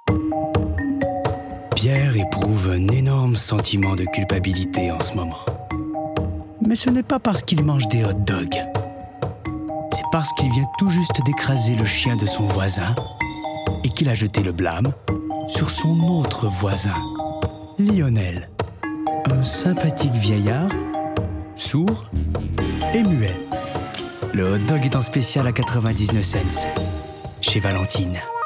Pierre éprouve un énorme sentiment de culpabilité en ce moment. Mais ce n'est pas parce qu'il mange des hot dogs. C'est parce qu'il vient tout juste d'écraser le chien de son voisin et qu'il a jeté le blâme sur son autre voisin, Lionel, un sympathique vieillard, sourd et muet. Le hot dog est en spécial à 99 cents chez Valentine.